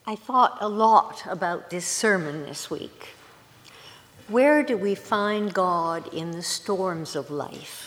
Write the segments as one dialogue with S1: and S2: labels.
S1: I thought a lot about this sermon this week. Where do we find God in the storms of life?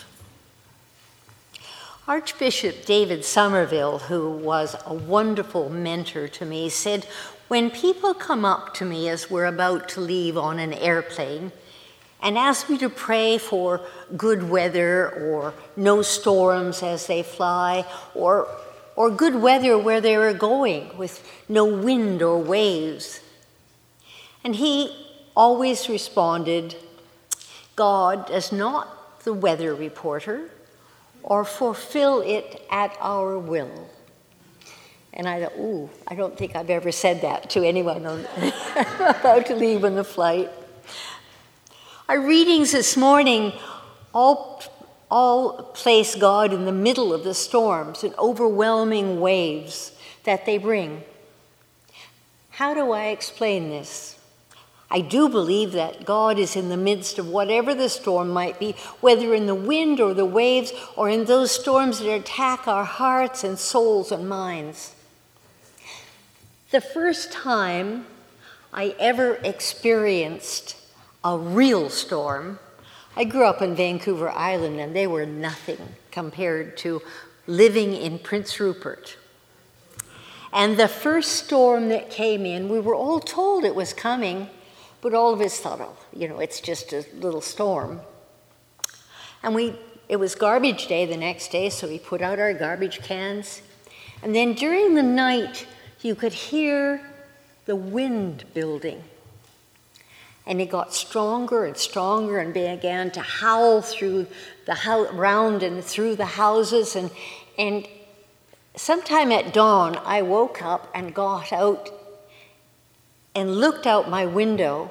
S1: Archbishop David Somerville, who was a wonderful mentor to me, said, when people come up to me as we're about to leave on an airplane and ask me to pray for good weather or no storms as they fly, or good weather where they were going with no wind or waves. And he always responded, God does not the weather reporter or fulfill it at our will. And I thought, I don't think I've ever said that to anyone about to leave on the flight. Our readings this morning all place God in the middle of the storms and overwhelming waves that they bring. How do I explain this? I do believe that God is in the midst of whatever the storm might be, whether in the wind or the waves or in those storms that attack our hearts and souls and minds. The first time I ever experienced a real storm, I grew up in Vancouver Island, and they were nothing compared to living in Prince Rupert. And the first storm that came in, we were all told it was coming, but all of us thought, it's just a little storm. And it was garbage day the next day, so we put out our garbage cans. And then during the night, you could hear the wind building. And it got stronger and stronger and began to howl through round and through the houses. And sometime at dawn, I woke up and got out and looked out my window.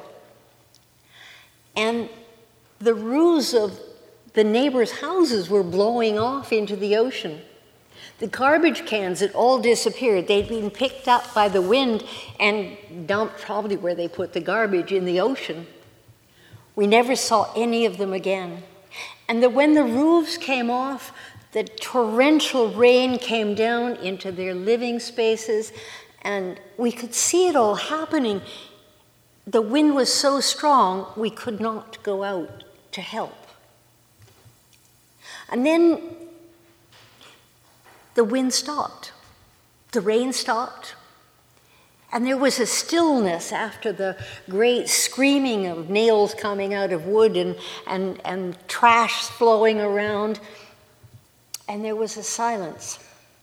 S1: And the roofs of the neighbors' houses were blowing off into the ocean. The garbage cans had all disappeared. They'd been picked up by the wind and dumped probably where they put the garbage in the ocean. We never saw any of them again. And when the roofs came off, the torrential rain came down into their living spaces, and we could see it all happening. The wind was so strong, we could not go out to help. And then the wind stopped, the rain stopped, and there was a stillness after the great screaming of nails coming out of wood and trash flowing around, and there was a silence.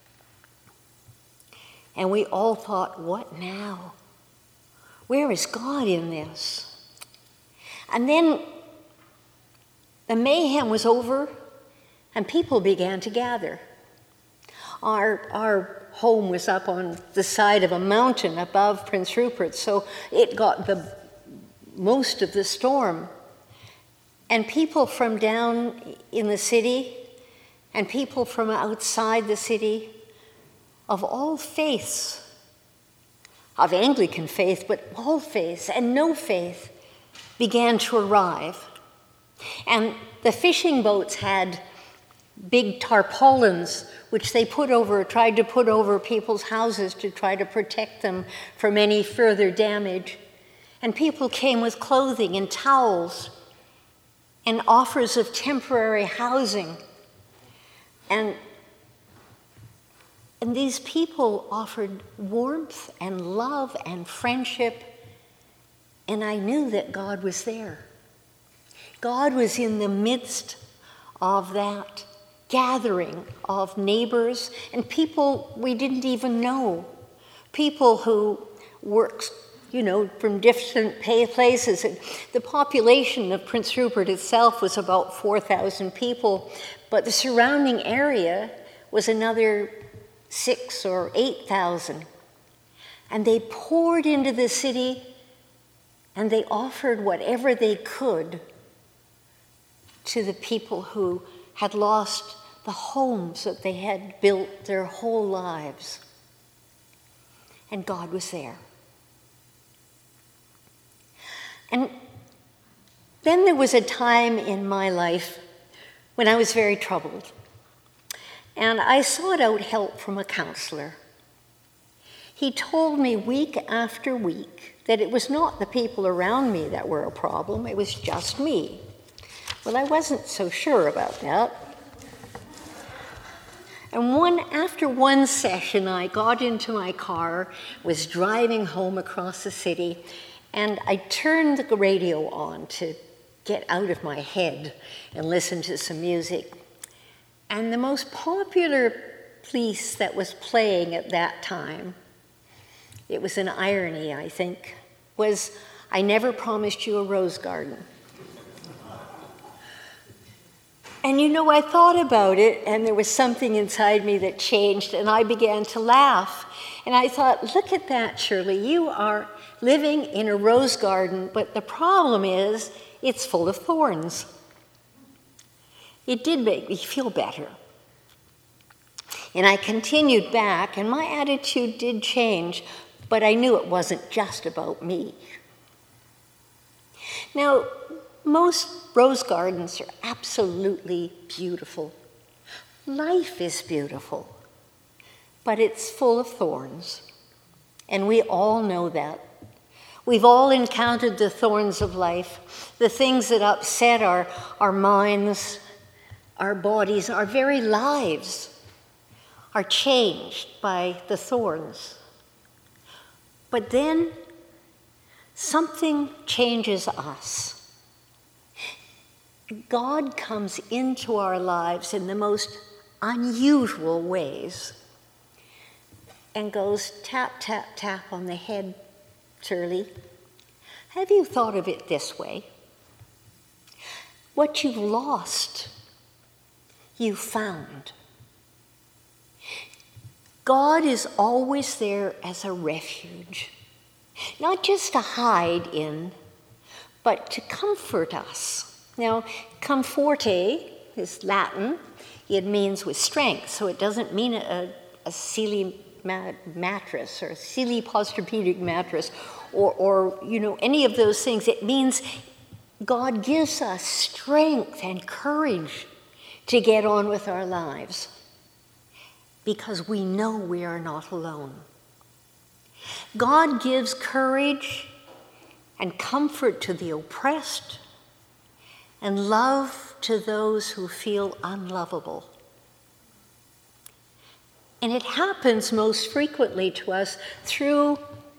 S1: And we all thought, what now? Where is God in this? And then the mayhem was over, and people began to gather. Our home was up on the side of a mountain above Prince Rupert, so it got the most of the storm. And people from down in the city and people from outside the city of all faiths, of Anglican faith, but all faiths and no faith, began to arrive. And the fishing boats had big tarpaulins which they tried to put over people's houses to try to protect them from any further damage. And people came with clothing and towels and offers of temporary housing. And these people offered warmth and love and friendship, and I knew that God was there. God was in the midst of that gathering of neighbors and people we didn't even know, people who worked, from different places. And the population of Prince Rupert itself was about 4,000 people, but the surrounding area was another 6,000 or 8,000. And they poured into the city, and they offered whatever they could to the people who had lost the homes that they had built their whole lives. And God was there. And then there was a time in my life when I was very troubled. And I sought out help from a counselor. He he told me week after week that it was not the people around me that were a problem, it was just me. Well, I wasn't so sure about that. And after one session, I got into my car, was driving home across the city, and I turned the radio on to get out of my head and listen to some music. And the most popular piece that was playing at that time, it was an irony, I think, was "I Never Promised You a Rose Garden." And I thought about it, and there was something inside me that changed, and I began to laugh. And I thought, look at that, Shirley, you are living in a rose garden, but the problem is it's full of thorns. It did make me feel better. And I continued back, and my attitude did change, but I knew it wasn't just about me. Now, most rose gardens are absolutely beautiful. Life is beautiful, but it's full of thorns, and we all know that. We've all encountered the thorns of life, the things that upset our minds, our bodies, our very lives are changed by the thorns. But then something changes us. God comes into our lives in the most unusual ways and goes tap, tap, tap on the head. Shirley, have you thought of it this way? What you've lost, you found. God is always there as a refuge, not just to hide in, but to comfort us. Now, comforte is Latin. It means with strength, so it doesn't mean a Sealy mattress or a Sealy Posturepedic mattress or any of those things. It means God gives us strength and courage to get on with our lives because we know we are not alone. God gives courage and comfort to the oppressed and love to those who feel unlovable. And it happens most frequently to us through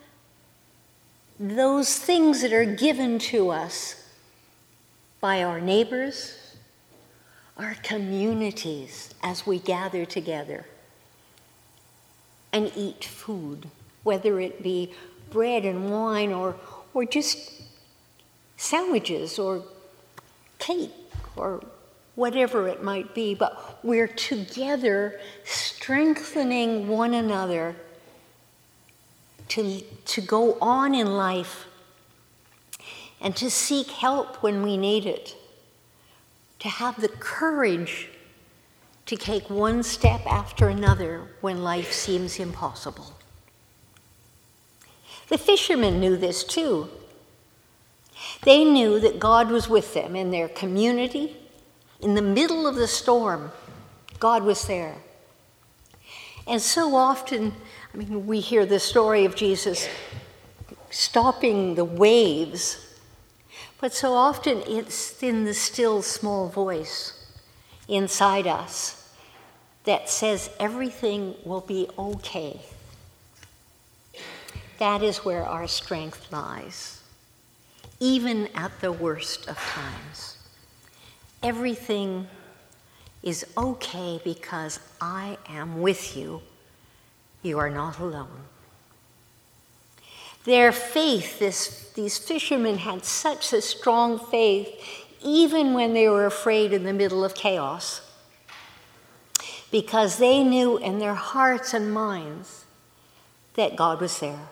S1: those things that are given to us by our neighbors, our communities, as we gather together and eat food, whether it be bread and wine or just sandwiches or cake or whatever it might be, but we're together strengthening one another to go on in life and to seek help when we need it, to have the courage to take one step after another when life seems impossible. The fishermen knew this too. They knew that God was with them in their community. In the middle of the storm, God was there. And so often, we hear the story of Jesus stopping the waves, but so often it's in the still small voice inside us that says everything will be okay. That is where our strength lies, even at the worst of times. Everything is okay because I am with you. You are not alone. Their faith, these fishermen had such a strong faith, even when they were afraid in the middle of chaos, because they knew in their hearts and minds that God was there.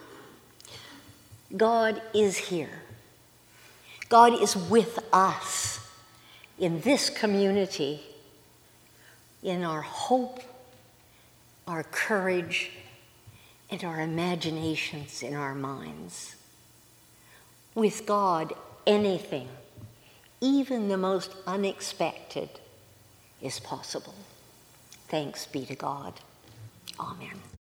S1: God is here. God is with us in this community, in our hope, our courage, and our imaginations in our minds. With God, anything, even the most unexpected, is possible. Thanks be to God. Amen.